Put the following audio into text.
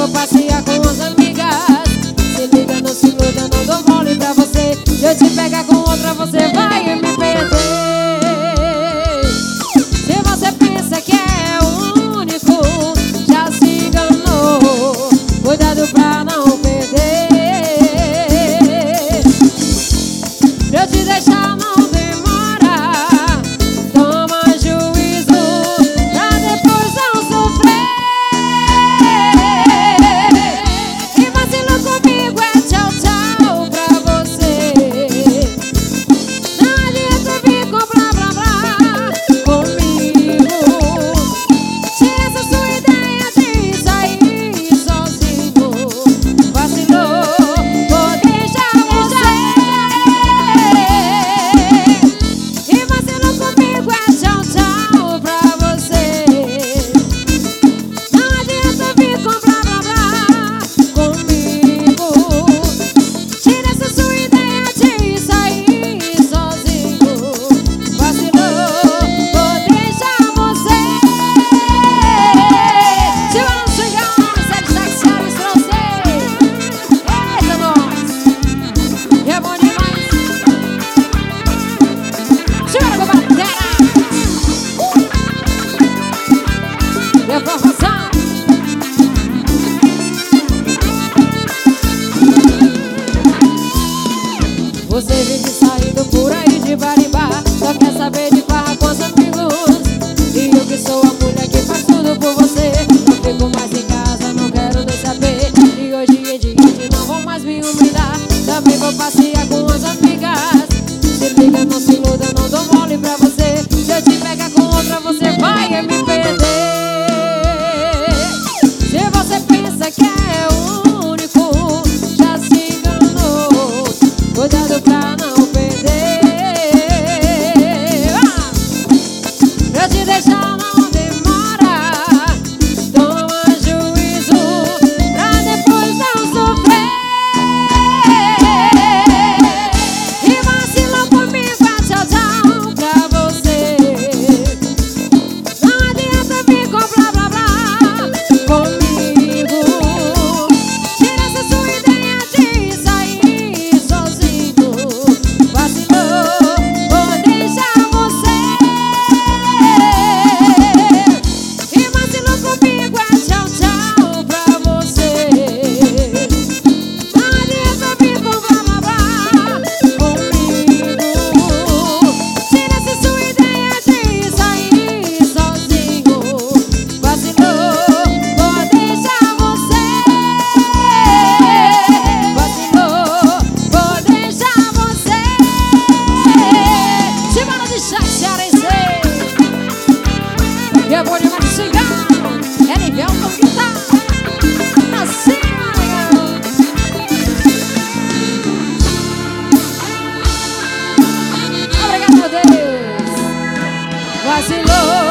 vou passear com as amigas. Se liga, não se iluda, não dou mole pra você. Se eu te pegar com outra, você vai me perder. Se você pensa que é o único, já se enganou. Cuidado pra não perder. Pra eu te deixar não demora. Toma juízo pra depois não sofrer. E vacilou comigo é tchau, tchau pra você. Não adianta vir com blá, blá, blá comigo. Tira essa sua ideia de sair sozinho. Vacilou, vou deixar você. E vacilou comigo é tchau, tchau pra você. Não adianta vir com blá, blá, blá comigo. Tira essa sua ideia de sair sozinho. Vacilou, vou deixar você. Se eu não chegar, sério, saxares pra você. Eita, nós. E é bom demais. Segura com a batera. E a formação. Você vive saindo por aí de bar em bar, só quer saber de farra com os amigos. E eu que sou a mulher que faz tudo por você, não fico mais em casa, não quero nem saber. E hoje em diante não vou mais me humilhar, também vou passear com as amigas. Se liga, não se iluda, não dou mole pra você. Se eu te pegar com outra, você vai me perder. Se você pensa que é o único, já se enganou. Cuidado pra não perder. Pra eu te deixar não demora. Toma juízo pra depois não sofrer. E vacilou comigo é tchau, tchau pra você. Não adianta vir com blá, blá, blá comigo. Tira essa sua ideia de sair sozinho. Vacilou, vou deixar você. E vacilou comigo é tchau, tchau pra você. Não adianta vir com blá, blá, blá comigo. Tira essa sua ideia de sair sozinho. Vacilou, vou deixar você. Vacilou, vou deixar você. Semana de Chacharense. E é bom demais de chegar. É nível com guitarra. Assim, obrigado, meu Deus. Vacilou.